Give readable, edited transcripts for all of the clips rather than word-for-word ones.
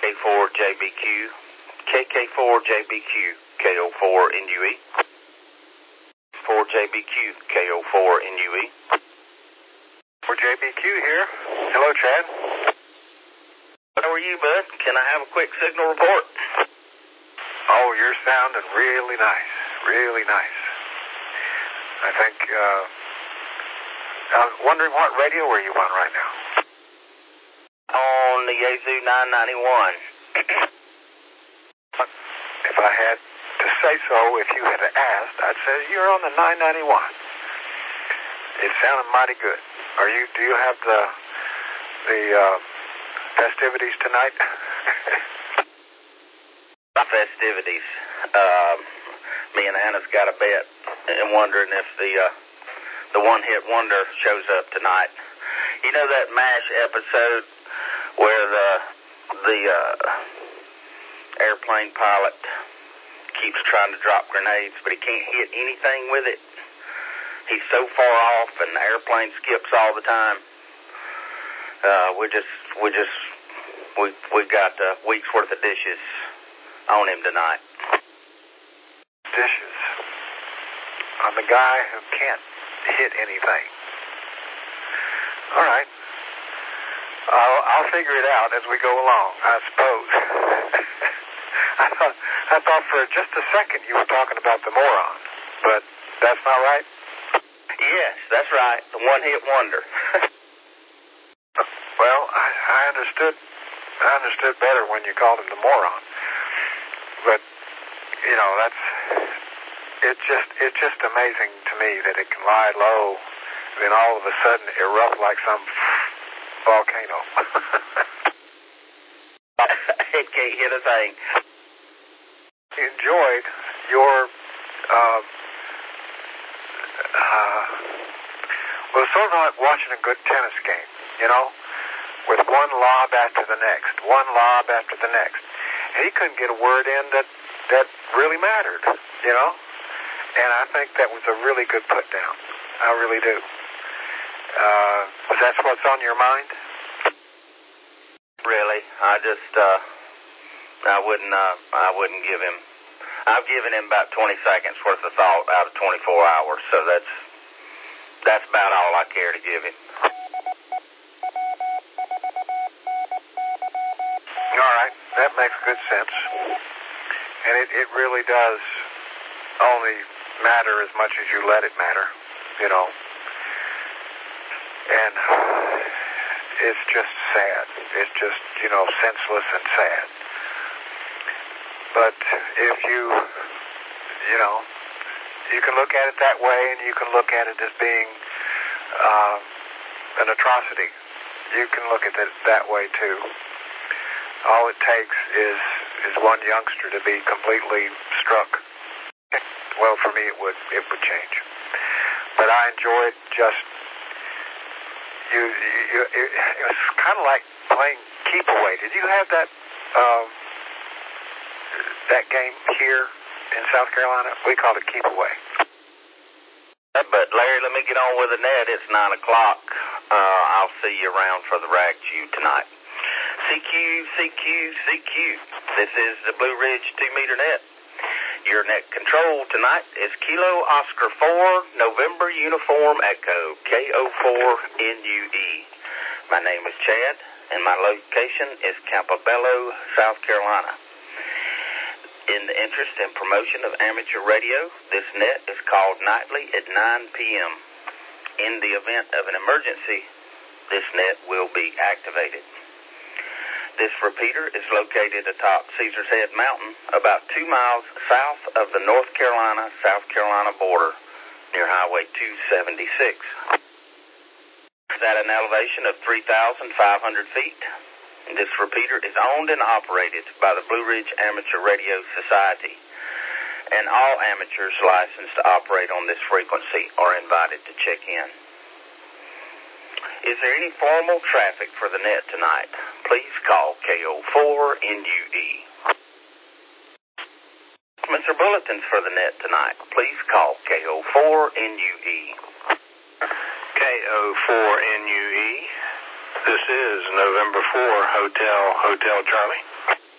KK4JBQ, KK4JBQ, KO4NUE, 4JBQ, KO4NUE. 4JBQ here. Hello, Chad. How are you, bud? Can I have a quick signal report? Oh, you're sounding really nice. Really nice. I think, I was wondering what radio are you on right now? On the Yazoo 991. If I had to say so, if you had asked, I'd say you're on the 991. It sounded mighty good. Do you have the festivities tonight? Festivities. Me and Anna's got a bet and wondering if the one-hit wonder shows up tonight. You know that MASH episode where the airplane pilot keeps trying to drop grenades, but he can't hit anything with it? He's so far off, and the airplane skips all the time. We got a week's worth of dishes on him tonight. Dishes on the guy who can't hit anything. All right. I'll figure it out as we go along, I suppose. I thought for just a second you were talking about the moron, but that's not right? Yes, that's right. The one-hit wonder. Well, I understood better when you called him the moron. But, you know, it's just amazing to me that it can lie low, then all of a sudden erupt like some volcano. It can't hit a thing. Enjoyed your, well, sort of like watching a good tennis game, you know, with one lob after the next, and he couldn't get a word in that really mattered, you know, and I think that was a really good put down. I really do. That's what's on your mind? Really, I wouldn't give him. I've given him about 20 seconds worth of thought out of 24 hours, so that's about all I care to give him. All right, that makes good sense. And it really does only matter as much as you let it matter, you know. And it's just sad. It's just, you know, senseless and sad. But if you know, you can look at it that way, and you can look at it as being an atrocity. You can look at it that way too. All it takes is one youngster to be completely struck. Well, for me, it would change. But I enjoyed just it was kind of like playing keep away. Did you have that game here in South Carolina? We called it keep away. But Larry, let me get on with the net. It's 9 o'clock. I'll see you around for the rag chew tonight. CQ. This is the Blue Ridge 2-meter net. Your net control tonight is Kilo Oscar 4 November Uniform Echo KO4NUE. My name is Chad, and my location is Campobello, South Carolina. In the interest and promotion of amateur radio, this net is called nightly at 9 p.m. In the event of an emergency, this net will be activated. This repeater is located atop Caesar's Head Mountain, about 2 miles south of the North Carolina-South Carolina border, near Highway 276. It's at an elevation of 3,500 feet. This repeater is owned and operated by the Blue Ridge Amateur Radio Society, and all amateurs licensed to operate on this frequency are invited to check in. Is there any formal traffic for the net tonight? Please call KO4NUE. Mr. Bulletins for the net tonight. Please call KO4NUE. KO4NUE. This is November 4 Hotel Charlie.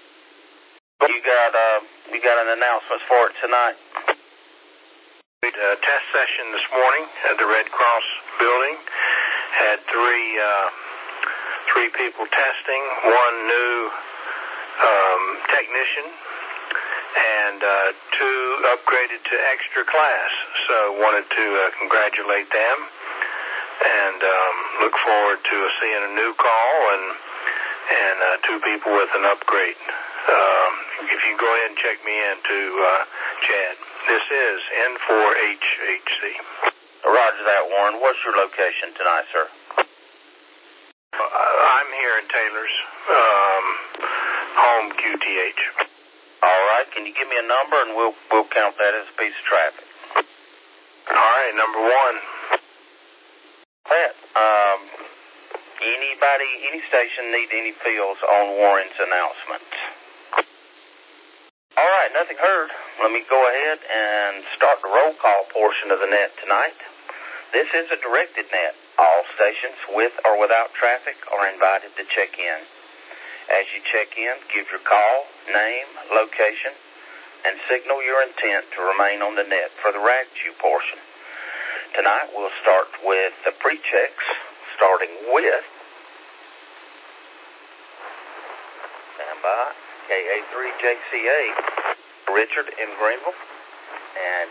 You got an announcement for it tonight? We did a test session this morning at the Red Cross building. Had three people testing, one new technician, and two upgraded to extra class. So wanted to congratulate them and look forward to seeing a new call and two people with an upgrade. If you go ahead and check me in too, Chad. This is N4HHC. Roger that, Warren. What's your location tonight, sir? I'm here in Taylor's home QTH. All right. Can you give me a number, and we'll count that as a piece of traffic? All right, number 1. Pat, any station need any fields on Warren's announcement? All right, nothing heard. Let me go ahead and start the roll call portion of the net tonight. This is a directed net. All stations with or without traffic are invited to check in. As you check in, give your call, name, location, and signal your intent to remain on the net for the RAGQ portion. Tonight we'll start with the pre-checks, starting with standby KA3JCA, Richard in Greenville, and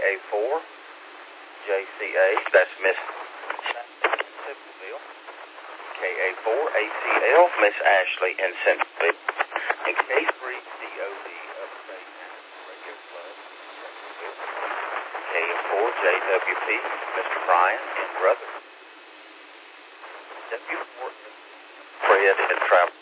KA4JCA, that's Miss Simpsonville, KA4ACL, Miss Ashley in Simpsonville, and K3DOD Upstate Radio Club, KA4JWP, Mr. Brian in Rutherford, W4 Fred in Travel,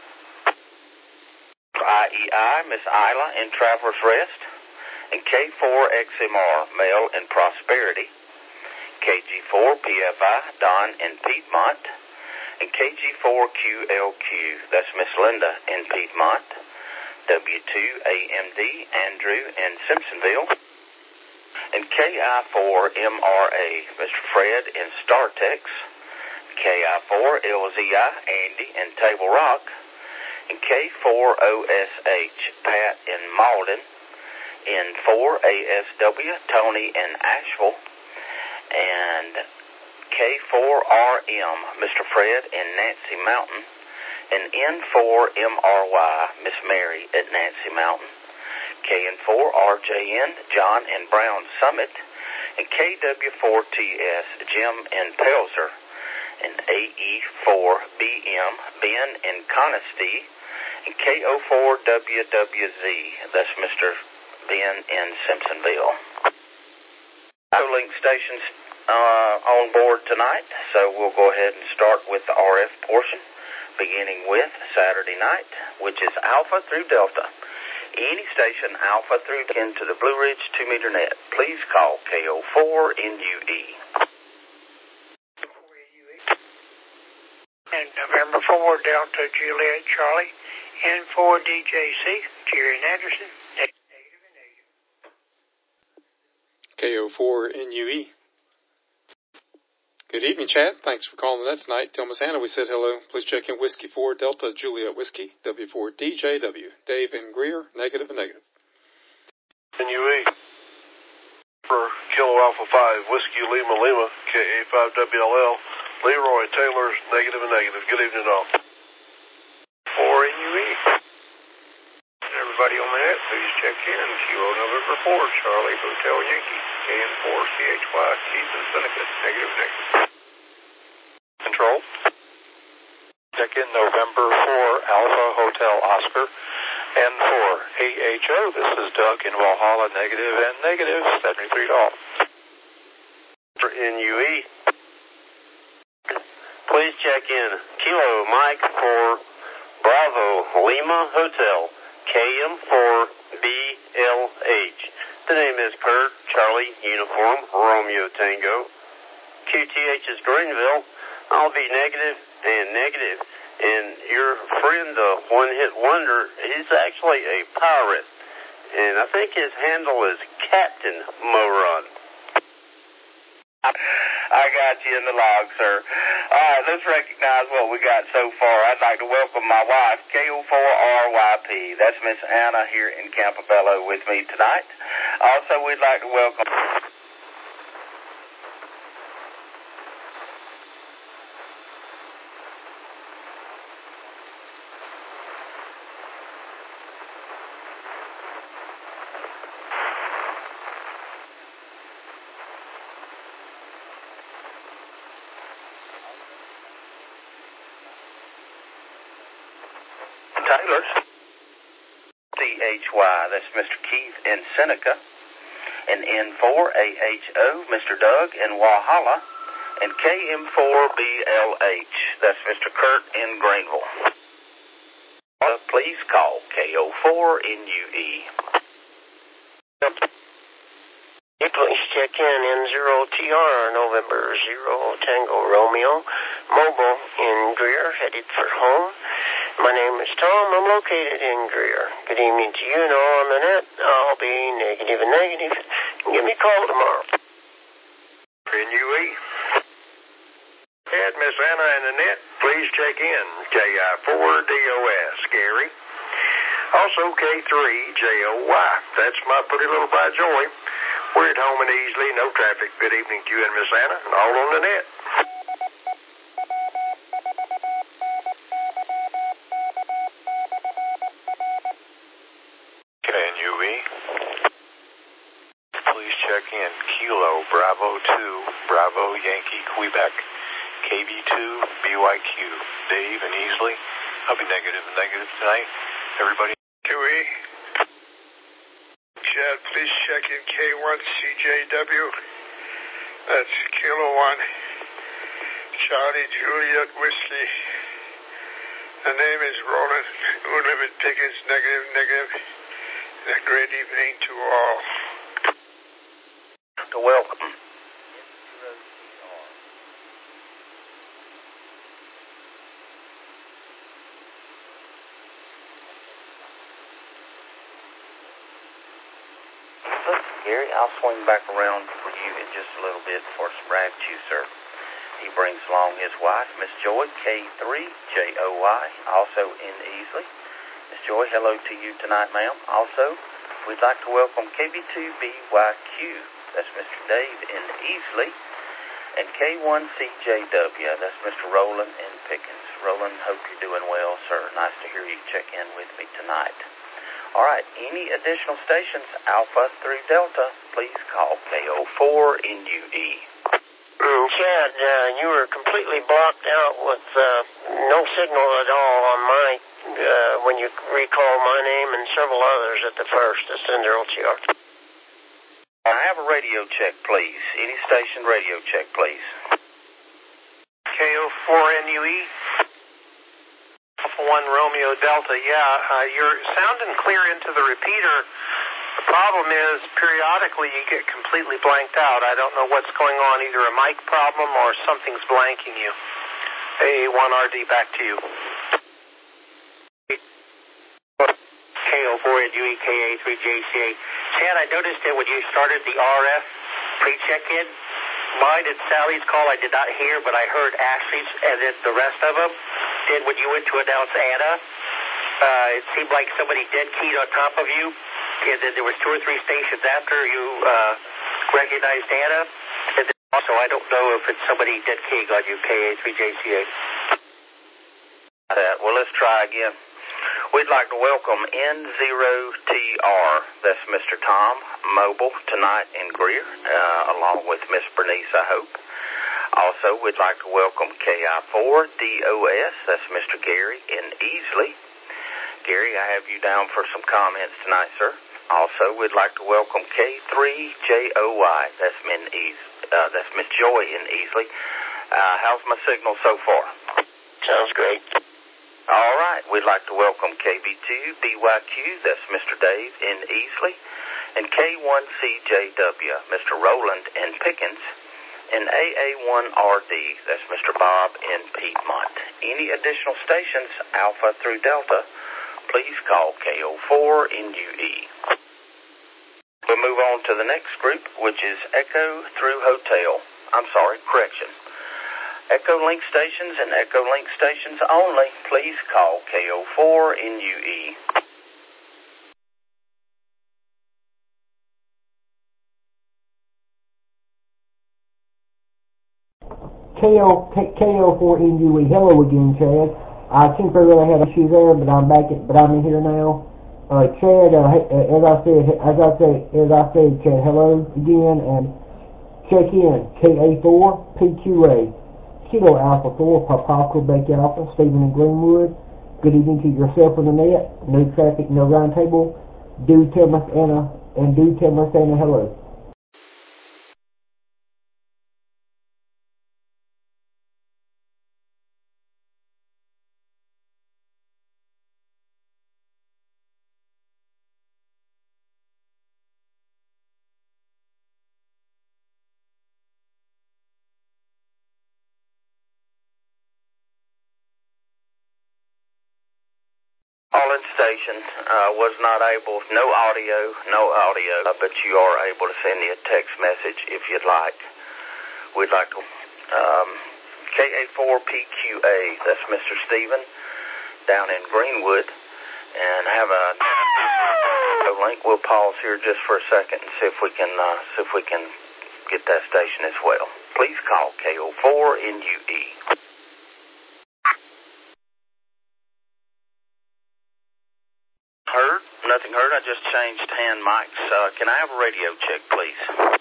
IEI, Miss Isla in Travelers Rest, and K4XMR, Male in Prosperity, KG4PFI, Don in Piedmont, and KG4QLQ, that's Miss Linda in Piedmont, W2AMD, Andrew in Simpsonville, and KI4MRA, Mr. Fred in StarTex, KI4LZI, Andy in Table Rock, and K4OSH, Pat in Malden, N4ASW, Tony in Asheville, and K4RM, Mr. Fred in Nancy Mountain, and N4MRY, Miss Mary at Nancy Mountain, KN4RJN, John in Brown Summit, and KW4TS, Jim in Pelzer, and AE4BM, Ben in Conisty, and KO4WWZ, that's Mr. Ben in Simpsonville. Link stations on board tonight, so we'll go ahead and start with the RF portion, beginning with Saturday night, which is Alpha through Delta. Any station Alpha through into the Blue Ridge 2-meter net, please call KO4NUE. And November 4, Delta Juliet Charlie, N4DJC, Jerry and Anderson, negative and negative. KO4NUE. Good evening, Chad. Thanks for calling that tonight. Tell Miss Anna we said hello. Please check in Whiskey 4 Delta Juliet Whiskey, W4DJW. Dave and Greer, negative and negative. NUE. For Kilo Alpha 5, Whiskey Lima Lima, KA5WLL. Leroy Taylor's negative and negative. Good evening, all. 4NUE. Everybody on the net, please check in. Kilo November 4, Charlie Hotel Yankee, KN4CHY, Keith and Seneca, negative negative. Control. Check in November 4, Alpha Hotel Oscar, N4 AHO. This is Doug in Valhalla, negative and negative, $73. For NUE. Please check in Kilo Mike for Bravo Lima Hotel, KM4BLH. The name is Kurt, Charlie, Uniform, Romeo Tango. QTH is Greenville. I'll be negative and negative. And your friend, the one-hit wonder, he's actually a pirate. And I think his handle is Captain Moron. I got you in the log, sir. All right, let's recognize what we got so far. I'd like to welcome my wife, KO4RYP. That's Miss Anna here in Campobello with me tonight. Also, we'd like to welcome... Taylor. CHY, that's Mr. Keith in Seneca. And N4AHO, Mr. Doug in Walhalla. And KM4BLH, that's Mr. Kurt in Greenville. Please call KO4NUE. Please check in N0TR, November 0 Tango Romeo, mobile in Greer, headed for home. My name is Tom. I'm located in Greer. Good evening to you and all on the net. I'll be negative and negative. Give me a call tomorrow. NUE. Ed, Miss Anna and the net, please check in. KI4DOS, Gary. Also K3JOY. That's my pretty little by Joy. We're at home and easily, no traffic. Good evening to you and Miss Anna, and all on the net. KNUE. Please check in. Kilo Bravo 2, Bravo Yankee, Quebec. KB2, BYQ. Dave and Easley. I'll be negative and negative tonight. Everybody. QE. Chad, please check in K1CJW. That's Kilo 1. Charlie Juliet Whiskey. The name is Roland. Unlimited tickets, negative, negative. And a great evening to all. To welcome. Gary, I'll swing back around for you in just a little bit for some rag juicer. He brings along his wife, Miss Joy, K3JOY, also in Easley. Miss Joy, hello to you tonight, ma'am. Also, we'd like to welcome KB2BYQ. That's Mr. Dave in Easley. And K1CJW. That's Mr. Roland in Pickens. Roland, hope you're doing well, sir. Nice to hear you check in with me tonight. All right, any additional stations, Alpha through Delta, please call KO4NUE. Chad, you were completely blocked out with no signal at all on my, when you recall my name and several others at the first, the N0TR. I have a radio check, please. Any station radio check, please. KO4NUE. Alpha 1 Romeo Delta, you're sounding clear into the repeater. The problem is, periodically you get completely blanked out. I don't know what's going on, either a mic problem or something's blanking you. AA1RD, back to you. KO4NUE, KA3JCA. Chad, I noticed that when you started the RF pre-check-in, mine and Sally's call I did not hear, but I heard Ashley's and then the rest of them. Then when you went to announce Anna, it seemed like somebody dead keyed on top of you, and then there was 2 or 3 stations after you recognized Anna. And then also, I don't know if it's somebody dead keying on you, KA3JCA. Well, let's try again. We'd like to welcome N0TR. That's Mr. Tom, mobile, tonight in Greer, along with Miss Bernice, I hope. Also, we'd like to welcome KI4DOS. That's Mr. Gary in Easley. Gary, I have you down for some comments tonight, sir. Also, we'd like to welcome K3JOY. That's Miss Joy in Easley. How's my signal so far? Sounds great. All right. We'd like to welcome KB2BYQ. That's Mr. Dave in Easley. And K1CJW. Mr. Roland in Pickens. And AA1RD, that's Mr. Bob in Piedmont. Any additional stations, Alpha through Delta, please call KO4NUE. We'll move on to the next group, which is Echo through Hotel. correction. Echolink stations and Echolink stations only, please call KO4NUE. KO4NUE. Hello again, Chad. I temporarily had issues there, but I'm in here now. Chad, as I said, Chad, hello again, and check in. KA4PQA. Kilo Alpha 4, Papa Quebec Alpha, Stephen in Greenwood. Good evening to yourself on the net. No traffic, no round table. Do tell Miss Anna hello. Station was not able, no audio, but you are able to send me a text message if you'd like. We'd like to, KA4PQA, that's Mr. Stephen down in Greenwood, and have a link. We'll pause here just for a second and see if we can get that station as well. Please call KO4NUE. Nothing heard. I just changed hand mics. Can I have a radio check, please?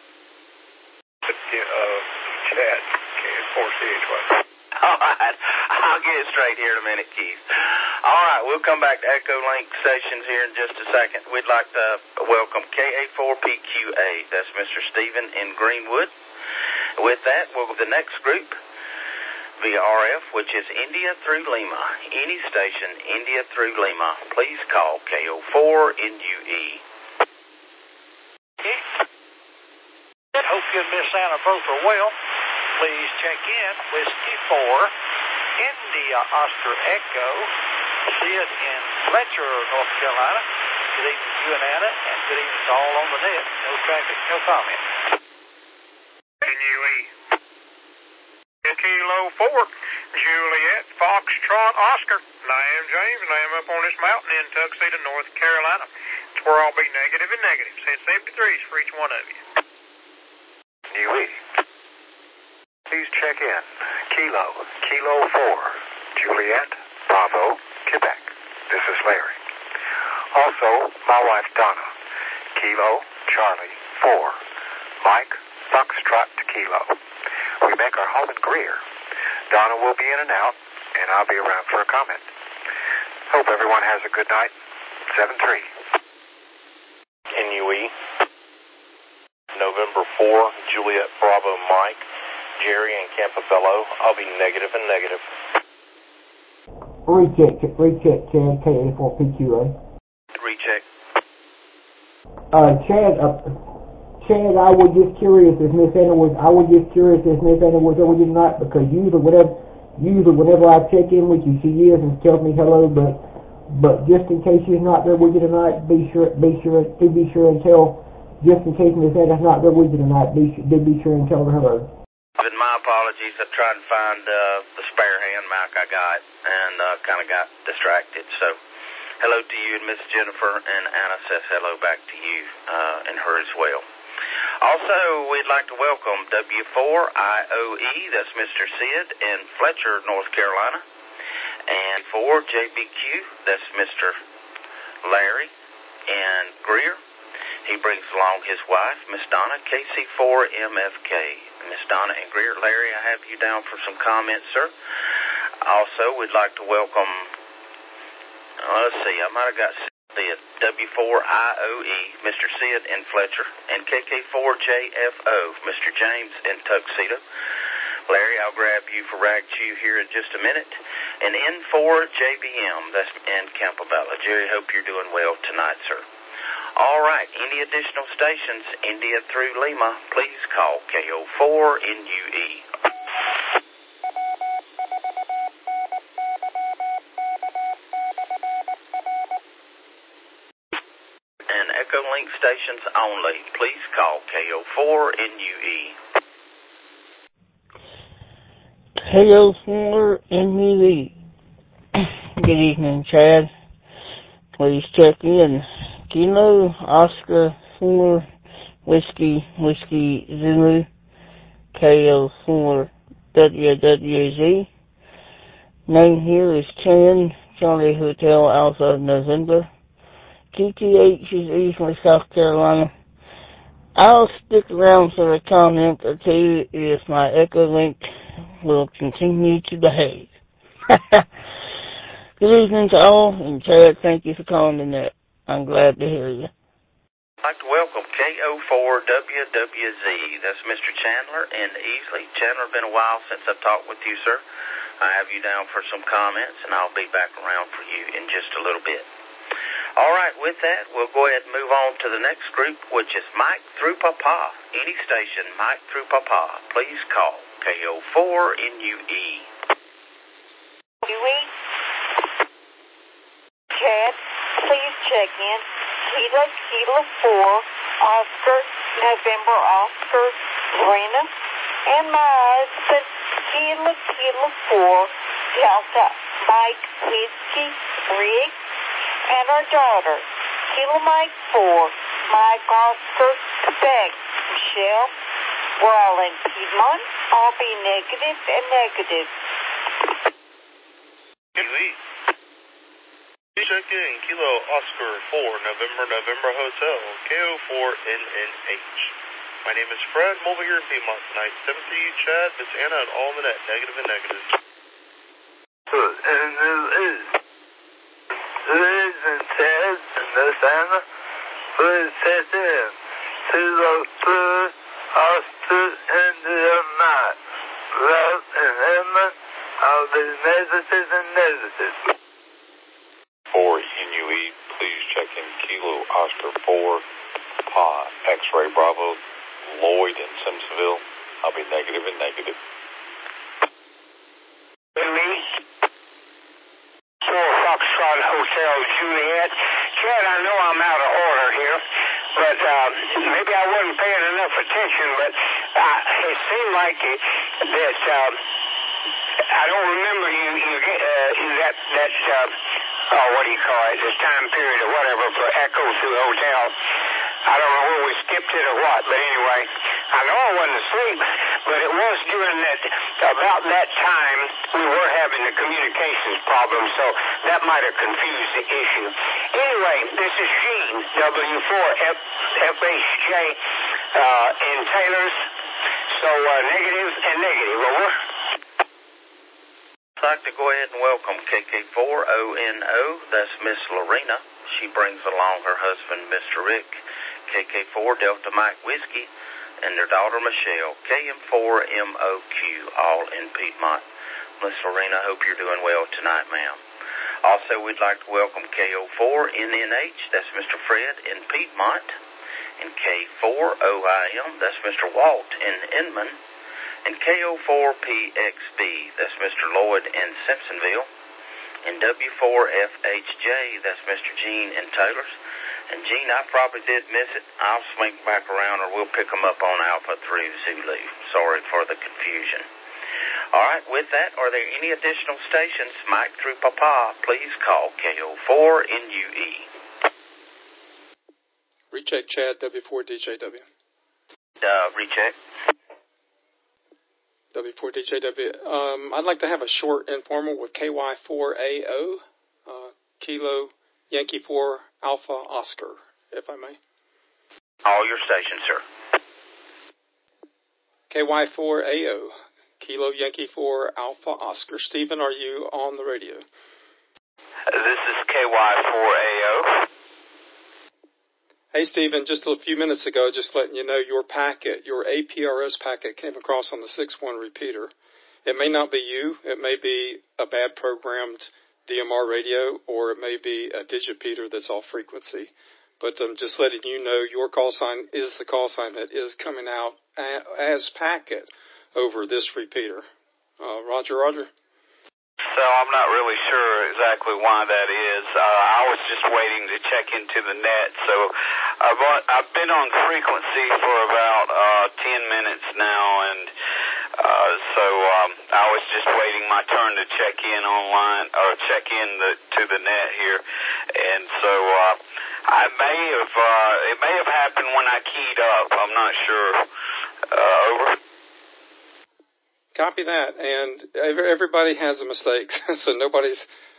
Chad, KS4CHY. All right. I'll get it straight here in a minute, Keith. All right. We'll come back to Echolink stations here in just a second. We'd like to welcome KA4PQA. That's Mr. Stephen in Greenwood. With that, we'll go to the next group via RF, which is India through Lima. Any station, India through Lima. Please call KO4NUE. Hope you and Miss Anna both are well. Please check in. Whiskey 4, India Oscar Echo, Sid in Fletcher, North Carolina. Good evening to you and Anna, and good evening to all on the net. No traffic, no comment. NUE. Kilo 4, Juliet, Foxtrot, Oscar. I am James, and I am up on this mountain in Tuxedo, North Carolina. It's where I'll be negative and negative. Send 73s for each one of you. NUE. Please check in. Kilo 4, Juliet, Bravo, Quebec. This is Larry. Also, my wife Donna. Kilo, Charlie, 4, Mike, Foxtrot to Kilo. We make our home in Greer. Donna will be in and out, and I'll be around for a comment. Hope everyone has a good night. 7-3. NUE. November 4, Juliet Bravo Mike, Jerry and Campobello. I'll be negative and negative. Recheck, Chad, KA4PQA. Recheck. Chad, I was just curious if Miss Anna was over tonight, because usually whenever I check in with you, she is and tells me hello, but just in case she's not there with you tonight, be sure and tell, just in case Miss Anna's not there with you tonight, be sure and tell her hello. But my apologies. I tried to find the spare hand mic I got and kind of got distracted. So hello to you and Miss Jennifer, and Anna says hello back to you and her as well. Also, we'd like to welcome W4IOE, that's Mr. Sid in Fletcher, North Carolina. And 4JBQ, that's Mr. Larry in Greer. He brings along his wife, Miss Donna, KC4MFK. Miss Donna and Greer. Larry, I have you down for some comments, sir. Also, we'd like to welcome, let's see, I might have got Sid, W4IOE, Mr. Sid in Fletcher, and KK4JFO, Mr. James in Tuxedo. Larry, I'll grab you for Rag Chew here in just a minute. And N4JBM, that's in Campobello. Jerry, hope you're doing well tonight, sir. All right, any additional stations, India through Lima, please call KO4NUE. Echolink stations only. Please call KO4NUE. Hello, Fuller and Lee. Good evening, Chad. Please check in. Kilo, Oscar, Fuller, Whiskey, Zulu, KO, Fuller, WWZ. Name here is Chan, Charlie Hotel, Alpha, November. QTH is Eastern South Carolina. I'll stick around for a comment or two if my Echo Link will continue to behave. Good evening to all, and Chad, thank you for calling the net. I'm glad to hear you. I'd like to welcome KO4WWZ. That's Mr. Chandler in Easley. Chandler, been a while since I've talked with you, sir. I have you down for some comments, and I'll be back around for you in just a little bit. All right, with that, we'll go ahead and move on to the next group, which is Mike through Papa. Any station, Mike through Papa. Please call KO4NUE. UE? Chad, please check in. Kilo 4, Oscar, November Oscar, Lorena, and my husband, Kilo 4, Delta, Mike, Whiskey, Rick, and our daughter, Kilo Mike 4, Mike Oscar, Quebec, Michelle. We're all in Piedmont. I'll be negative and negative. Check in, Kilo Oscar 4, November Hotel, KO4NNH. My name is Fred, I'm over here in Piedmont tonight. 7 to you, Chad, Miss Anna, and all the net, negative and negative. Liz and Chad and Miss Anna, please check in. Kilo 2, Oscar, India 9. Ralph and Emma, I'll be negative and negative. For NUE, please check in Kilo Oscar 4, Pa, X-Ray Bravo, Lloyd in Simpsonville. I'll be negative and negative. Foxtrot Hotel Juliet. Chad, I know I'm out of order here, but maybe I wasn't paying enough attention, but it seemed like that I don't remember what do you call it, this time period or whatever for Echo through Hotel. I don't know where we skipped it or what, but anyway, I know I wasn't asleep, but it was during about that time we were having the communications problem, so that might have confused the issue. Anyway, this is Sheen, W4FHJ in Taylor's, so negative and negative, over. I'd like to go ahead and welcome KK4ONO. That's Miss Lorena. She brings along her husband, Mr. Rick. KK4 Delta Mike Whiskey, and their daughter Michelle, KM4MOQ, all in Piedmont. Miss Lorena, hope you're doing well tonight, ma'am. Also, we'd like to welcome KO4NNH, that's Mr. Fred in Piedmont, and K4OIM, that's Mr. Walt in Inman, and KO4PXB, that's Mr. Lloyd in Simpsonville, and W4FHJ, that's Mr. Gene in Taylor's. And Gene, I probably did miss it. I'll swing back around, or we'll pick them up on Alpha 3 Zulu. Sorry for the confusion. All right, with that, are there any additional stations? Mike through Papa, please call KO4NUE. Recheck Chad, W4DJW. Recheck. W4DJW. I'd like to have a short informal with KY4AO, Kilo Yankee 4 Alpha Oscar, if I may. All your stations, sir. KY4AO, Kilo Yankee 4 Alpha Oscar. Stephen, are you on the radio? This is KY4AO. Hey, Stephen, just a few minutes ago, just letting you know your packet, your APRS packet came across on the 6-1 repeater. It may not be you. It may be a bad programmed DMR radio, or it may be a digipeater that's off frequency. But I'm just letting you know your call sign is the call sign that is coming out as packet over this repeater. Roger. So I'm not really sure exactly why that is. I was just waiting to check into the net. So I've been on frequency for about 10 minutes now, and I was just waiting my turn to check in online, or check in to the net here. And so it may have happened when I keyed up. I'm not sure. Over. Copy that. And everybody has a mistake, so nobody's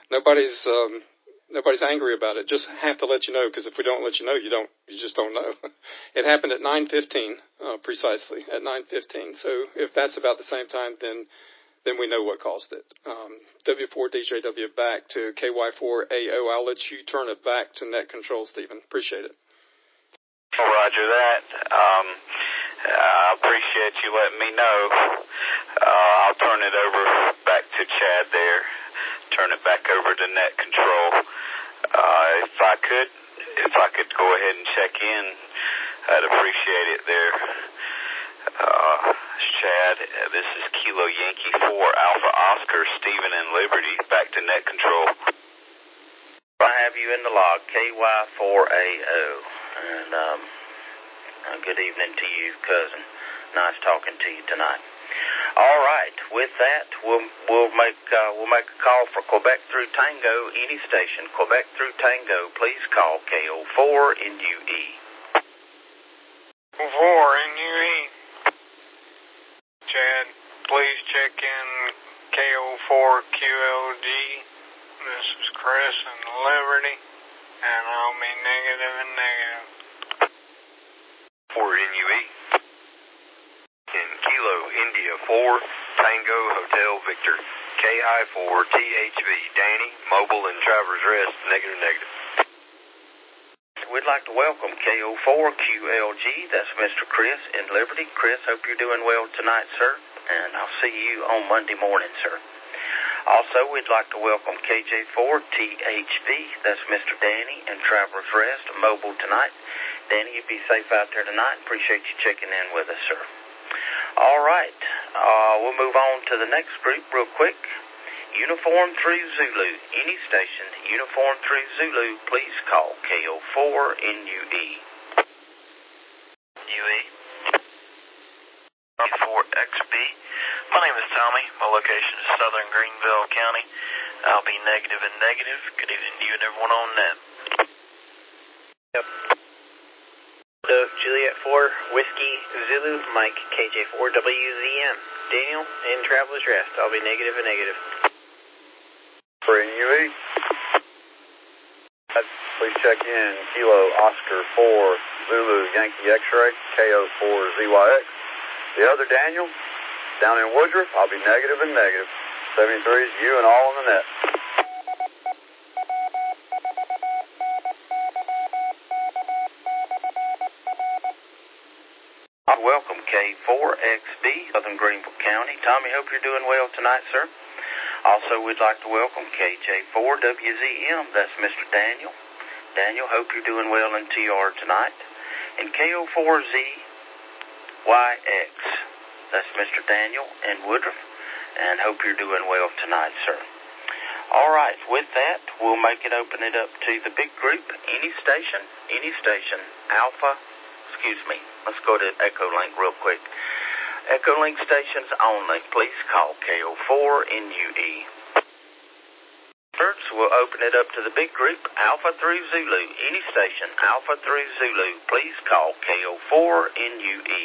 angry about it. Just have to let you know, because if we don't let you know, you just don't know. It happened at 9:15, precisely at 9:15. So if that's about the same time, then we know what caused it. W4DJW back to KY4AO. I'll let you turn it back to net control, Stephen. Appreciate it. Roger that. I appreciate you letting me know. I'll turn it over back to Chad there. Turn it back over to net control. If I could go ahead and check in, I'd appreciate it there. Chad, this is Kilo Yankee 4 Alpha Oscar, Stephen and Liberty, back to net control. I have you in the log, KY4AO, and good evening to you, cousin. Nice talking to you tonight. All right, with that, we'll make a call for Quebec through Tango, any station. Quebec through Tango, please call KO4 NUE. 4 NUE. Chad, please check in KO4 QLG. This is Chris and Liberty, and I'll be negative and negative. 4 NUE. In Kilo India 4, Tango Hotel Victor, KI4 THV, Danny, Mobile and Traverse Rest, negative. We'd like to welcome KO4 QLG. That's Mr. Chris in Liberty. Chris, hope you're doing well tonight, sir, and I'll see you on Monday morning, sir. Also, we'd like to welcome KJ4 THV. That's Mr. Danny in Traverse Rest, Mobile tonight. Danny, you be safe out there tonight. Appreciate you checking in with us, sir. All right, we'll move on to the next group real quick. Uniform 3 Zulu, any station, Uniform 3 Zulu, please call KO4 NUE. UE. 4XB. My name is Tommy. My location is Southern Greenville County. I'll be negative and negative. Good evening to you and everyone on net. Yep. So, Juliet 4, Whiskey, Zulu, Mike, KJ4WZM. Daniel, in Traveler's Rest. I'll be negative and negative. For NUE. Please check in Kilo Oscar 4, Zulu, Yankee X-Ray, KO4ZYX. The other Daniel, down in Woodruff, I'll be negative and negative. 73 is you and all on the net. Welcome, K4XB, Southern Greenville County. Tommy, hope you're doing well tonight, sir. Also, we'd like to welcome KJ4WZM. That's Mr. Daniel. Daniel, hope you're doing well in TR tonight. And KO4ZYX. That's Mr. Daniel in Woodruff. And hope you're doing well tonight, sir. All right, with that, we'll open it up to the big group. Any station, let's go to Echolink real quick. Echolink stations only, please call KO4 NUE. First, we'll open it up to the big group, Alpha 3 Zulu, any station, Alpha 3 Zulu, please call KO4 NUE.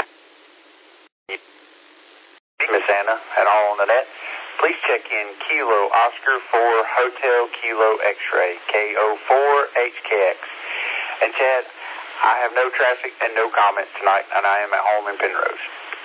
Miss Anna, and all on the net, please check in Kilo Oscar 4 Hotel Kilo X-Ray, KO4HKX. And Chad, I have no traffic and no comments tonight, and I am at home in Penrose.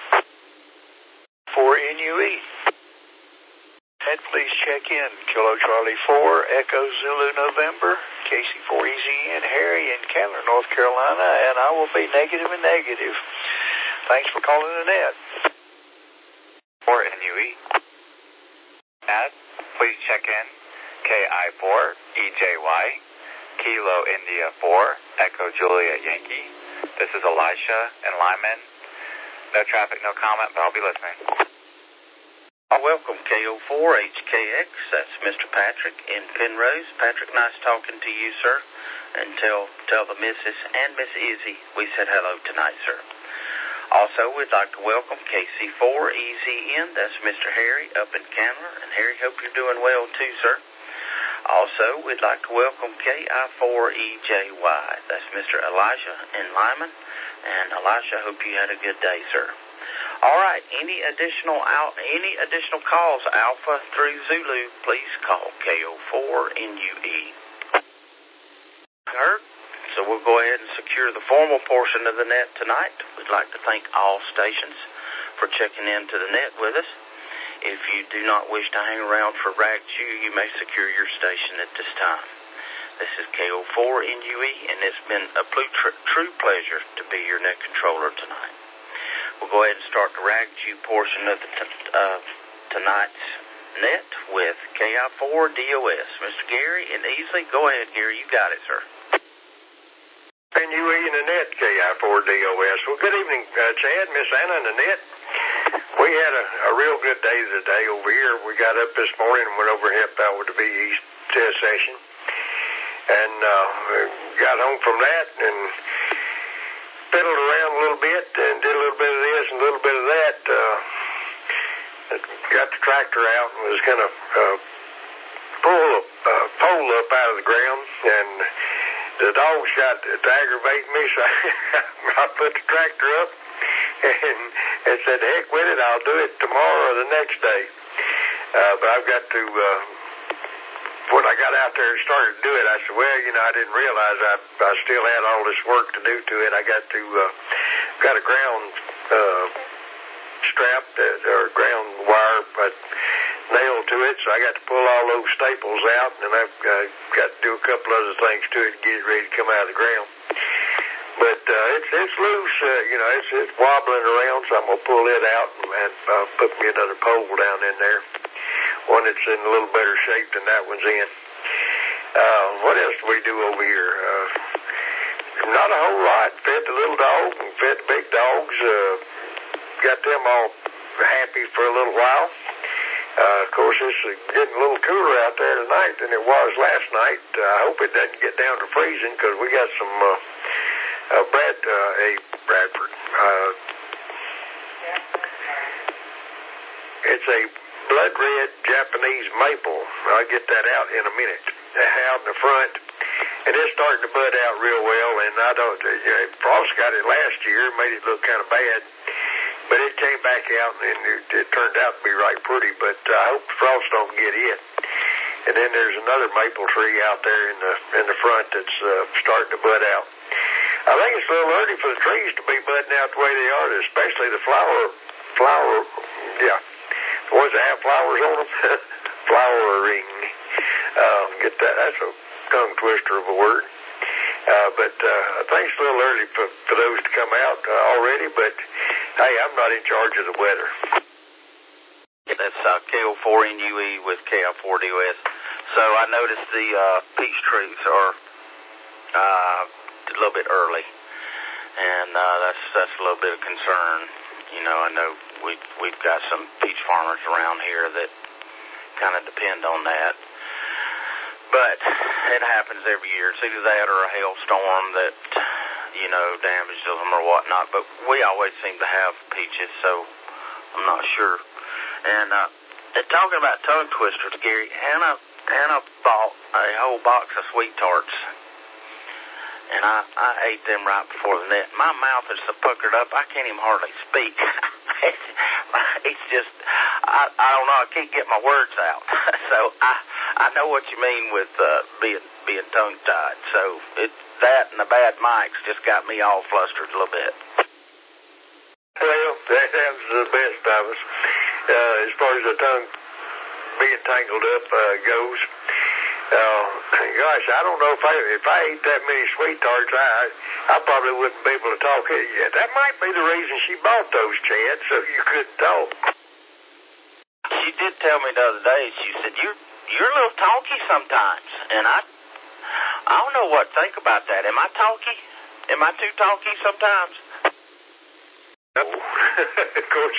For NUE. Ed, please check in Kilo Charlie 4 Echo Zulu November, KC4EZ and Harry in Candler, North Carolina, and I will be negative and negative. Thanks for calling the net. For NUE. Ed, please check in KI4 EJY, Kilo India 4 Echo Juliet Yankee. This is Elisha in Lyman. No traffic, no comment, but I'll be listening. Welcome, KO4HKX. That's Mr. Patrick in Penrose. Patrick, nice talking to you, sir. And tell the missus and Miss Izzy we said hello tonight, sir. Also, we'd like to welcome KC4EZN. That's Mr. Harry up in Candler. And Harry, hope you're doing well too, sir. Also, we'd like to welcome KI4EJY. That's Mr. Elijah in Lyman. And Elijah, hope you had a good day, sir. All right, any additional calls, Alpha through Zulu, please call KO4NUE. Heard? So we'll go ahead and secure the formal portion of the net tonight. We'd like to thank all stations for checking into the net with us. If you do not wish to hang around for RAG-Q, you may secure your station at this time. This is KO4NUE, and it's been a true pleasure to be your net controller tonight. We'll go ahead and start the RAG-Q portion of tonight's net with KI4DOS. Mr. Gary and Easley, go ahead, Gary. You got it, sir. NUE and Annette, KI4DOS. Well, good evening, Chad, Miss Anna, and Annette. We had a real good day today over here. We got up this morning and went over and helped out with the VE test session. And got home from that and fiddled around a little bit and did a little bit of this and a little bit of that. Got the tractor out and was going to pull a pole up out of the ground, and the dogs got to aggravate me, so I put the tractor up and said, heck with it, I'll do it tomorrow or the next day. But I've got to, when I got out there and started to do it, I said, well, I didn't realize I still had all this work to do to it. I got a ground strap or ground wire nailed to it, so I got to pull all those staples out, and then I've got to do a couple other things to it to get it ready to come out of the ground. But it's loose, it's wobbling around, so I'm going to pull it out and put me another pole down in there, one that's in a little better shape than that one's in. What else do we do over here? Not a whole lot. Fed the little dog and fed the big dogs. Got them all happy for a little while. Of course, it's getting a little cooler out there tonight than it was last night. I hope it doesn't get down to freezing, because we got some Bradford. It's a blood red Japanese maple. I'll get that out in a minute. Out in the front, and it's starting to bud out real well. And I don't. Frost got it last year, made it look kind of bad. But it came back out, and it turned out to be right pretty, but I hope the frost don't get it. And then there's another maple tree out there in the front that's starting to bud out. I think it's a little early for the trees to be budding out the way they are, especially the the ones that have flowers on them, flowering. Get that, that's a tongue twister of a word. But I think it's a little early for those to come out already, but hey, I'm not in charge of the weather. That's KO4NUE with KI4DOS. So I noticed the peach trees are a little bit early, and that's a little bit of concern. I know we've got some peach farmers around here that kind of depend on that. But it happens every year. It's either that or a hailstorm that, damages them or whatnot. But we always seem to have peaches, so I'm not sure. And talking about tongue twisters, Gary, Hannah bought a whole box of sweet tarts. And I ate them right before the net. My mouth is so puckered up, I can't even hardly speak. It's just, I don't know, I can't get my words out. So I know what you mean with being tongue-tied. So it's that and the bad mics just got me all flustered a little bit. Well, that happens to the best of us. As far as the tongue being tangled up goes, gosh, I don't know if I ate that many sweet tarts, I probably wouldn't be able to talk. That might be the reason she bought those, Chad, so you couldn't talk. She did tell me the other day, she said, you're a little talky sometimes, and I don't know what to think about that. Am I talky? Am I too talky sometimes? No. Of course,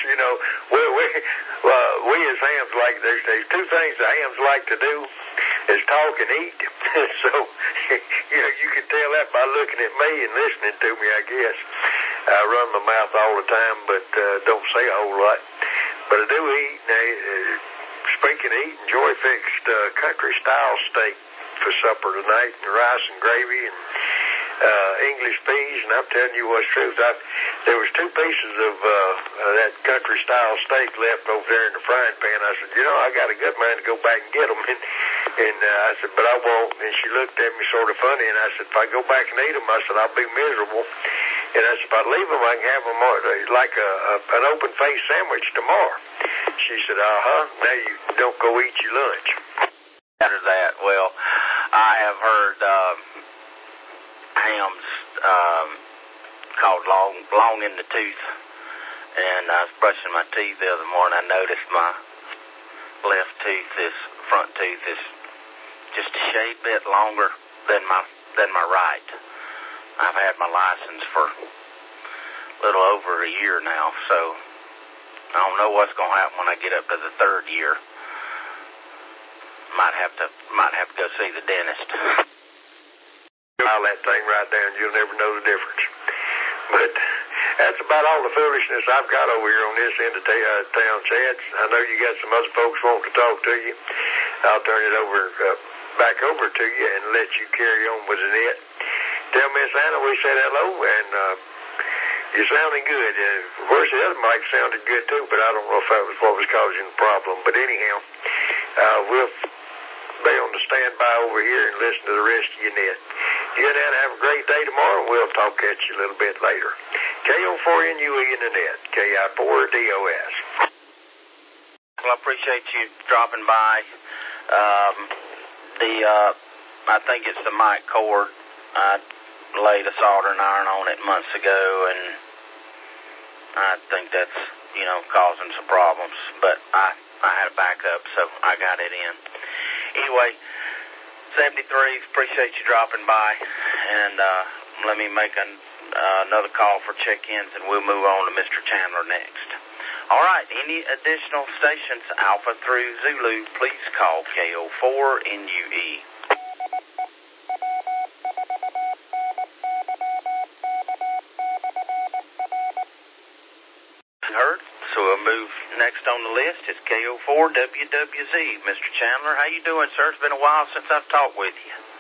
we as hams like, there's two things the hams like to do, is talk and eat. So, you can tell that by looking at me and listening to me, I guess. I run my mouth all the time, but don't say a whole lot. But I do eat. Speaking of eating, Joy fixed country-style steak for supper tonight, and rice and gravy and English peas, and I'm telling you what's truth. There was 2 pieces of that country-style steak left over there in the frying pan. I said, I got a good mind to go back and get them. And I said, but I won't. And she looked at me sort of funny, and I said, if I go back and eat them, I said, I'll be miserable. And I said, if I leave them, I can have them like an open-faced sandwich tomorrow. She said, now you don't go eat your lunch. After that, well, I have heard hams called long in the tooth. And I was brushing my teeth the other morning. I noticed my left tooth, this front tooth, is just a shade bit longer than my right. I've had my license for a little over a year now, so I don't know what's going to happen when I get up to the 3rd year. Might have to go see the dentist. All that thing right there, and you'll never know the difference. But that's about all the foolishness I've got over here on this end of town, Chad. I know you got some other folks wanting to talk to you. I'll turn it back over to you and let you carry on with it. Tell Miss Anna we said hello, and you're sounding good. Of course, the other mic sounded good too, but I don't know if that was what was causing the problem. But anyhow, we'll be on the standby over here and listen to the rest of your net. You and Anna have a great day tomorrow, and we'll talk at you a little bit later. KO4NUE in the net, KI4DOS. Well, I appreciate you dropping by. I think it's the mic cord. I laid a soldering iron on it months ago, and I think that's, causing some problems. But I had a backup, so I got it in. Anyway, 73, appreciate you dropping by, and let me make another call for check-ins, and we'll move on to Mr. Chandler next. All right, any additional stations, Alpha through Zulu, please call KO4NUE. Heard? So we'll move next on the list. It's KO4WWZ. Mr. Chandler, how you doing, sir? It's been a while since I've talked with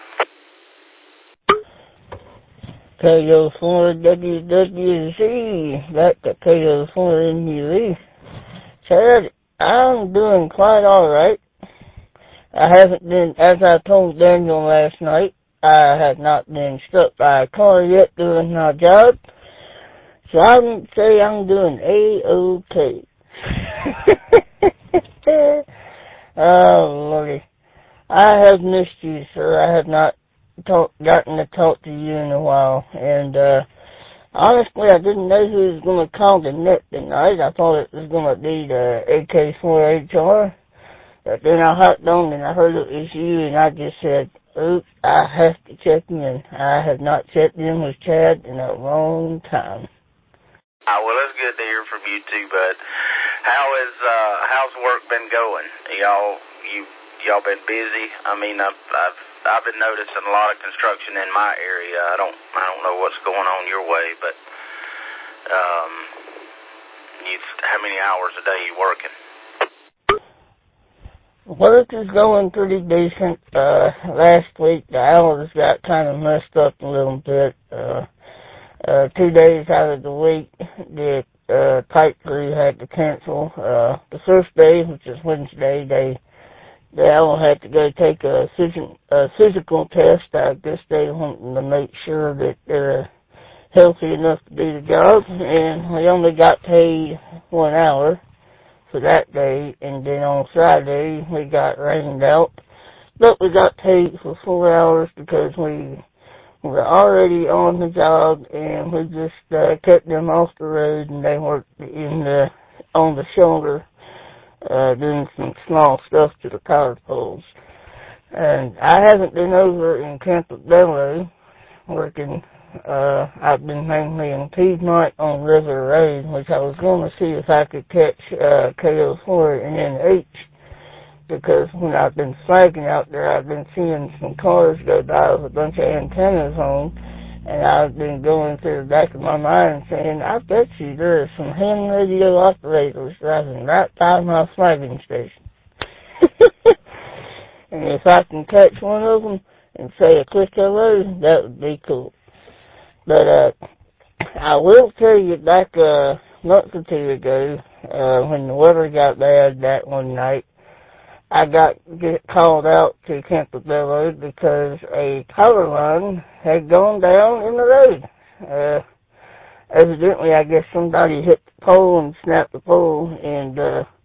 you. KO4WWZ. Back to KO4NUE. Chad, I'm doing quite all right. I haven't been, as I told Daniel last night, I have not been struck by a car yet doing my job. So I would say I'm doing A-OK. Oh, Lordy. I have missed you, sir. I have not gotten to talk to you in a while. And, honestly, I didn't know who was going to call the net tonight. I thought it was going to be the AK4HR. But then I hopped on and I heard it was you, and I just said, oops, I have to check in. I have not checked in with Chad in a long time. Well, it's good to hear from you too, bud. How's work been going? Y'all been busy? I mean, I've been noticing a lot of construction in my area. I don't know what's going on your way, but how many hours a day you working? Work is going pretty decent. Last week the hours got kind of messed up a little bit. 2 days out of the week, the pipe crew had to cancel. The first day, which is Wednesday, they all had to go take a physical test. I guess they wanted to make sure that they're healthy enough to do the job, and we only got paid 1 hour for that day, and then on Friday we got rained out, but we got paid for 4 hours because we were already on the job, and we just kept them off the road, and they worked on the shoulder, doing some small stuff to the power poles. And I haven't been over in Campobello working. I've been mainly in Piedmont on River Road, which I was going to see if I could catch KO4NH, because when I've been flagging out there, I've been seeing some cars go by with a bunch of antennas on, And I've been going through the back of my mind saying, I bet you there are some ham radio operators driving right by my flagging station. And if I can catch one of them and say a quick hello, that would be cool. But I will tell you, back a month or two ago, when the weather got bad that one night, I got called out to Campobello because a power line had gone down in the road. Evidently, I guess somebody hit the pole and snapped the pole, and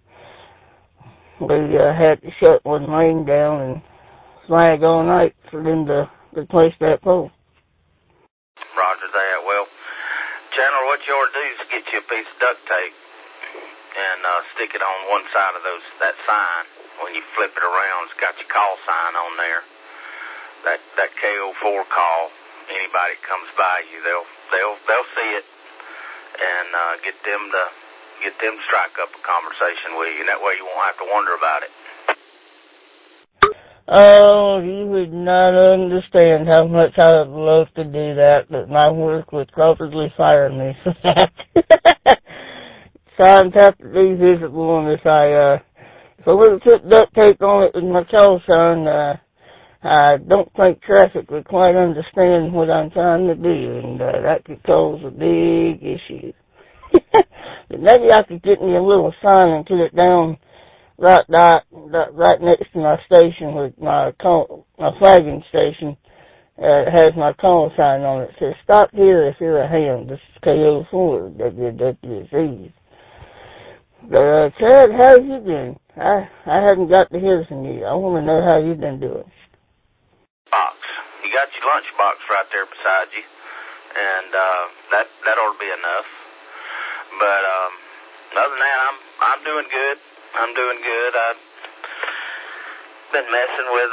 we had to shut one lane down and flag all night for them to replace that pole. Roger that. Well, Chandler, what you ought to do is get you a piece of duct tape and stick it on one side of that sign. When you flip it around, it's got your call sign on there. That KO4 call. Anybody that comes by you, they'll see it and get them to strike up a conversation with you, and that way you won't have to wonder about it. Oh, you would not understand how much I would love to do that, but my work would probably fire me for that. Signs have to be visible, and if I would have put duct tape on it with my call sign, I don't think traffic would quite understand what I'm trying to do, and that could cause a big issue. But maybe I could get me a little sign and put it down right next to my station with my flagging station. It has my call sign on it. It says, "Stop here if you're a ham. This is KO4 WWZ." But Chad, how you been? I haven't got to hear from you. I want to know how you've been doing. Box. You got your lunch box right there beside you, and that ought to be enough. But other than that, I'm doing good. I'm doing good. I've been messing with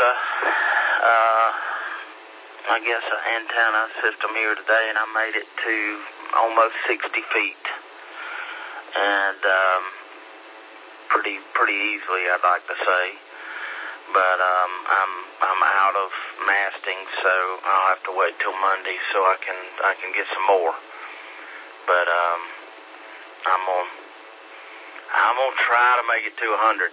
I guess an antenna system here today, and I made it to almost 60 feet, and pretty easily, I'd like to say. But I'm out of masting, so I'll have to wait till Monday so I can get some more. But I'm gonna try to make it to 100.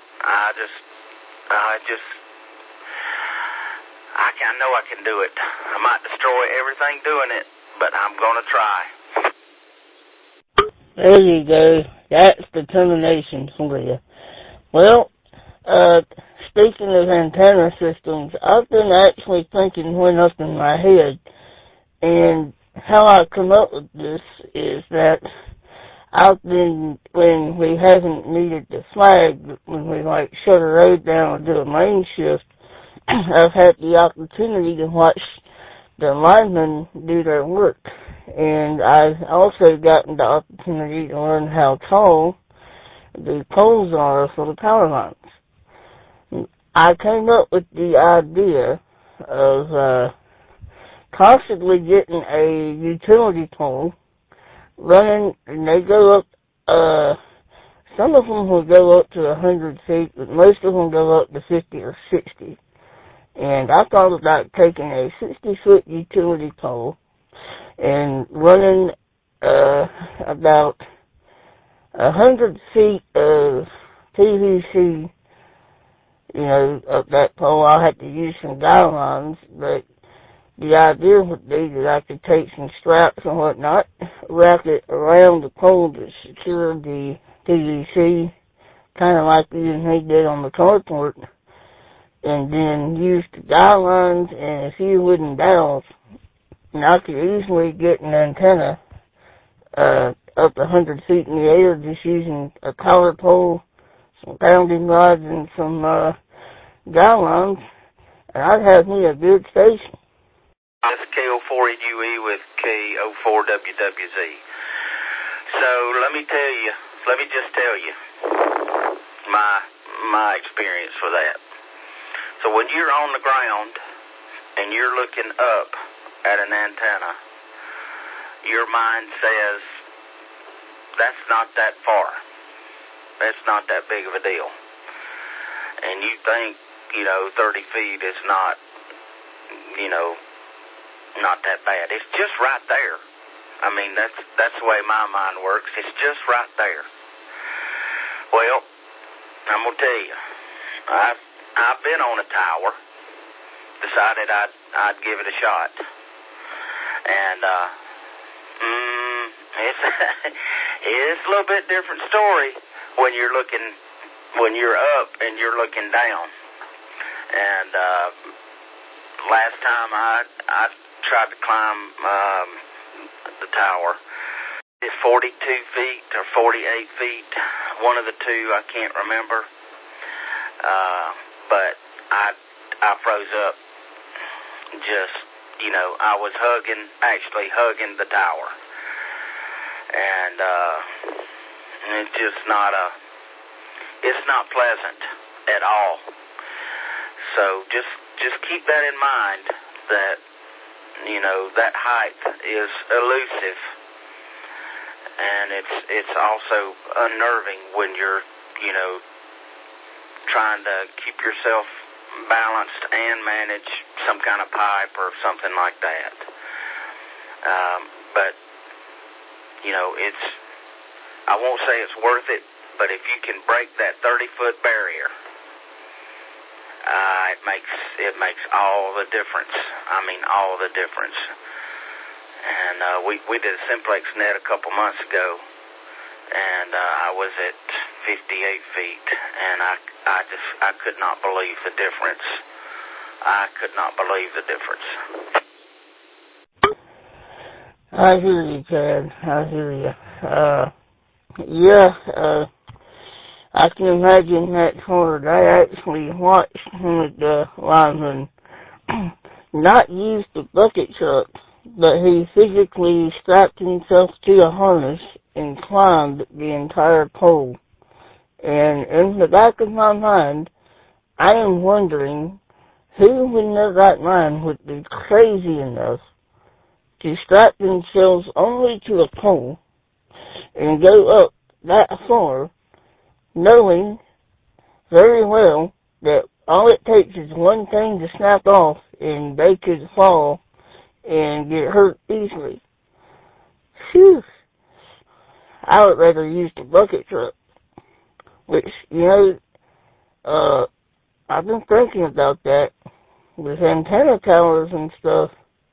I know I can do it. I might destroy everything doing it, but I'm gonna try. There you go. That's determination for you. Well, speaking of antenna systems, I've been actually thinking one up in my head, and how I come up with this is that when we haven't needed to flag, when we shut a road down and do a lane shift, I've had the opportunity to watch the linemen do their work. And I've also gotten the opportunity to learn how tall the poles are for the power lines. I came up with the idea of constantly getting a utility pole running, and they go up, some of them will go up to 100 feet, but most of them go up to 50 or 60. And I thought about taking a 60-foot utility pole and running about 100 feet of PVC, up that pole. I'll have to use some guy lines, but the idea would be that I could take some straps and whatnot, wrap it around the pole to secure the PVC, kind of like you and me did on the carport, and then use the guy lines and a few wooden dowels, and I could easily get an antenna up 100 feet in the air just using a collar pole, some grounding rods, and some guy lines, and I'd have me a good station. That's KO4NUE with KO4WWZ. So let me just tell you my experience for that. So when you're on the ground and you're looking up at an antenna, your mind says, that's not that far. That's not that big of a deal. And you think, 30 feet is not, not that bad. It's just right there. I mean, that's the way my mind works. It's just right there. Well, I'm gonna tell you, I've been on a tower. Decided I'd give it a shot, and it's a little bit different story when you're up and you're looking down. And last time I tried to climb the tower, it's 42 feet or 48 feet, one of the two, I can't remember. But I froze up. Just, I was actually hugging the tower. And it's just it's not pleasant at all. So just keep that in mind, that, that height is elusive. And it's also unnerving when you're, trying to keep yourself balanced and manage some kind of pipe or something like that. But, I won't say it's worth it, but if you can break that 30-foot barrier, it makes all the difference. I mean, all the difference. And we did a simplex net a couple months ago, and I was at 58 feet, and I could not believe the difference. I could not believe the difference. I hear you, Chad. I hear you. I can imagine that's hard. I actually watched one of the linemen not use the bucket truck, but he physically strapped himself to a harness and climbed the entire pole. And in the back of my mind, I am wondering who in their right mind would be crazy enough to strap themselves only to a pole and go up that far, knowing very well that all it takes is one thing to snap off and they could fall and get hurt easily. Phew. I would rather use the bucket truck, which, I've been thinking about that with antenna towers and stuff.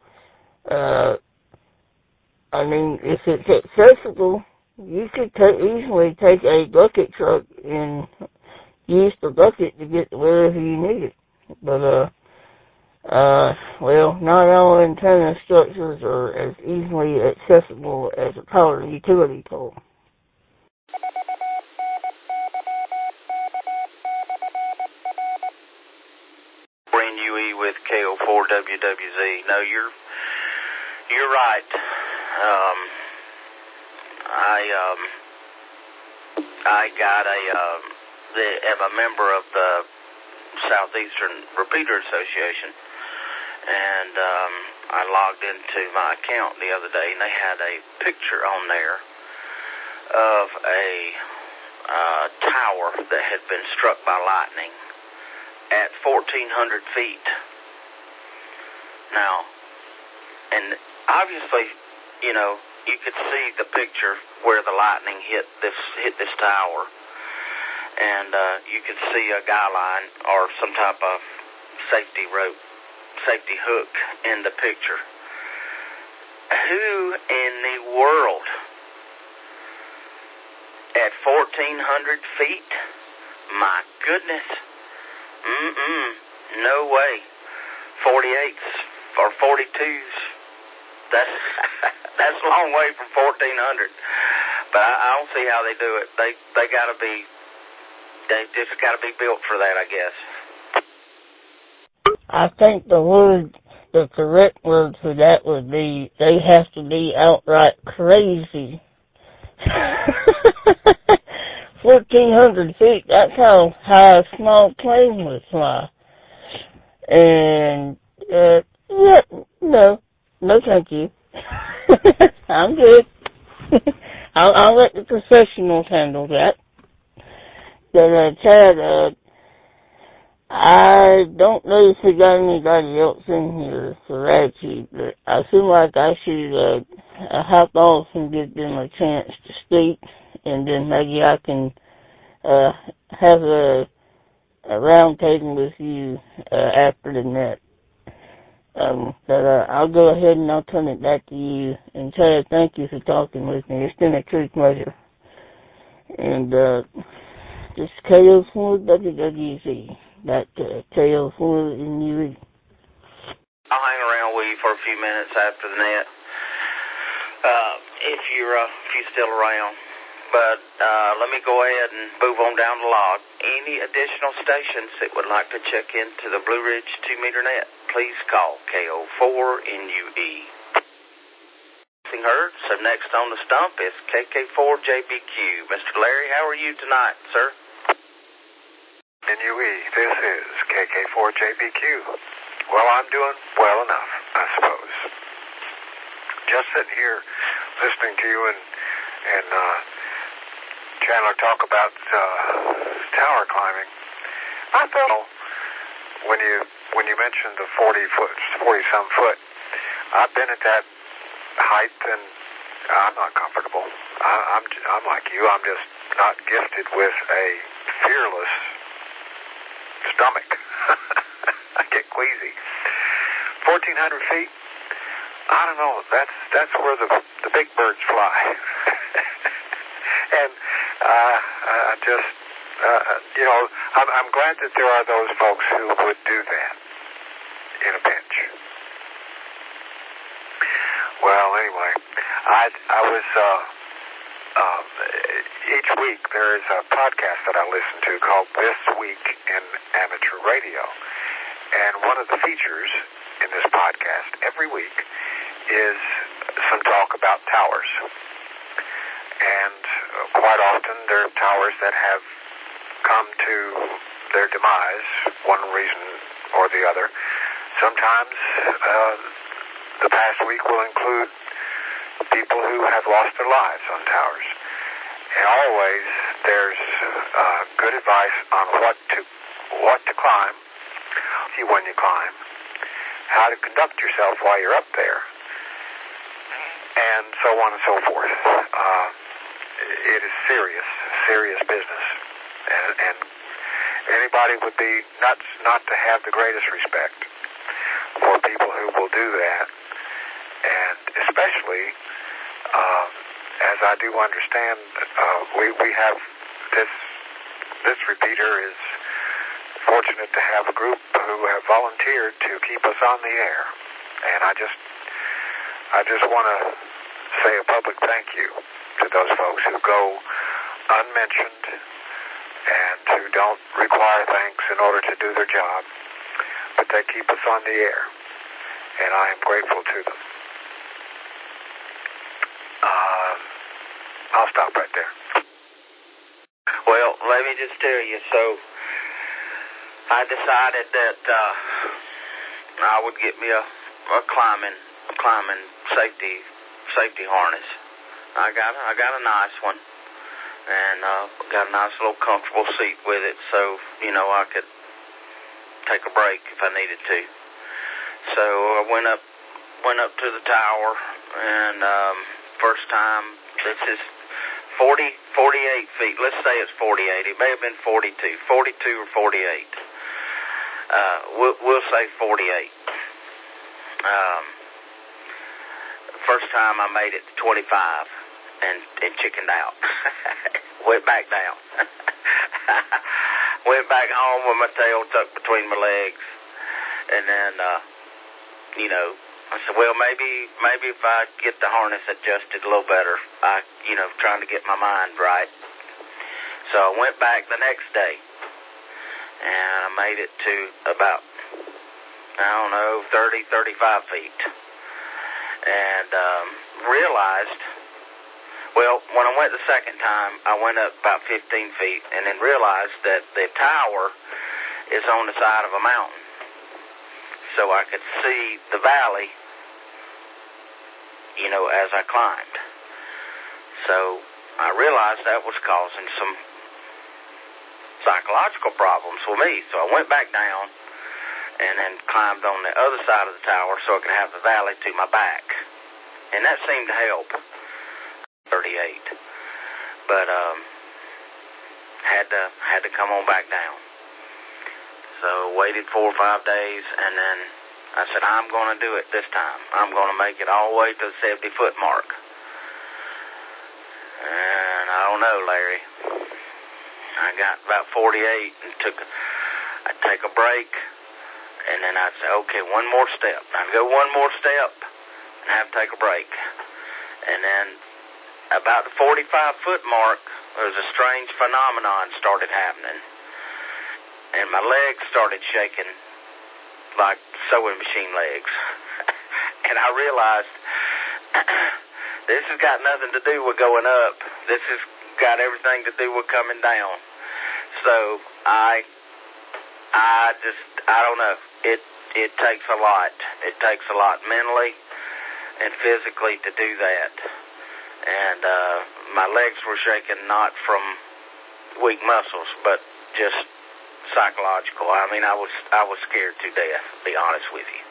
I mean, if it's accessible, you could easily take a bucket truck and use the bucket to get wherever you need it. But, not all antenna structures are as easily accessible as a power utility pole. Brand UE with KO4WWZ. No, you're right. I got am a member of the Southeastern Repeater Association, and I logged into my account the other day, and they had a picture on there of a tower that had been struck by lightning at 1,400 feet. Now, and obviously, you could see the picture where the lightning hit this tower, and you could see a guy line or some type of safety hook in the picture. Who in the world at 1,400 feet? My goodness. No way. 48s or 42s. That's a long way from 1,400. But I don't see how they do it. They just gotta be built for that, I guess. I think the correct word for that would be they have to be outright crazy. 1,400 feet, that's how high a small plane would fly. And, no thank you. I'm good. I'll let the professionals handle that. But, Chad, I don't know if we got anybody else in here for attitude, but I feel like I should hop off and give them a chance to speak, and then maybe I can have a round table with you after the net. But I'll go ahead and I'll turn it back to you. And Chad, thank you for talking with me. It's been a true pleasure. And just KO4 WWZ. Back to KO4 in UE. I'll hang around with you for a few minutes after the net, if you're still around. But let me go ahead and move on down the log. Any additional stations that would like to check into the Blue Ridge 2-meter net, please call KO4 NUE. Nothing heard, so next on the stump is KK4JBQ. Mr. Larry, how are you tonight, sir? NUE, this is KK4JBQ. Well, I'm doing well enough, I suppose. Just sitting here listening to you and Chandler talk about tower climbing. I thought when you mentioned the 40-some foot, I've been at that height and I'm not comfortable. I'm like you. I'm just not gifted with a fearless stomach. I get queasy. 1,400 feet. I don't know. That's where the big birds fly. And I just, I'm glad that there are those folks who would do that in a pinch. Well, anyway, I was, each week there is a podcast that I listen to called This Week in Amateur Radio. And one of the features in this podcast every week is some talk about towers. And quite often there are towers that have come to their demise, one reason or the other. Sometimes the past week will include people who have lost their lives on towers. And always there's good advice on what to climb, when you climb, how to conduct yourself while you're up there, and so on and so forth. It is serious business, and anybody would be nuts not to have the greatest respect for people who will do that, and especially as I do understand, we have this repeater is fortunate to have a group who have volunteered to keep us on the air, and I just want to say a public thank you to those folks who go unmentioned and who don't require thanks in order to do their job, but they keep us on the air, and I am grateful to them. I'll stop right there. Well, let me just tell you, so I decided that I would get me a climbing safety harness. I got a nice one, and got a nice little comfortable seat with it, so I could take a break if I needed to. So I went up to the tower, and first time, this is 48 feet. Let's say it's 48. It may have been 42 or 48. We'll say 48. First time I made it to 25 and chickened out. Went back down. Went back home with my tail tucked between my legs, and then I said, well, maybe if I get the harness adjusted a little better, trying to get my mind right. So I went back the next day, and I made it to about, 30, 35 feet. And realized, when I went the second time, I went up about 15 feet, and then realized that the tower is on the side of a mountain. So I could see the valley, as I climbed. So I realized that was causing some psychological problems with me. So I went back down and then climbed on the other side of the tower so I could have the valley to my back. And that seemed to help. 38. But had to come on back down. So waited 4 or 5 days, and then I said, I'm going to do it this time. I'm going to make it all the way to the 70-foot mark. And I don't know, Larry. I got about 48 and I'd take a break, and then I'd say, okay, one more step. I'd go one more step and have to take a break. And then about the 45-foot mark, there was a strange phenomenon started happening. And my legs started shaking like sewing machine legs. And I realized this has got nothing to do with going up. This has got everything to do with coming down. So I don't know. It takes a lot. It takes a lot mentally and physically to do that. And my legs were shaking not from weak muscles, but just psychological. I mean, I was scared to death, to be honest with you.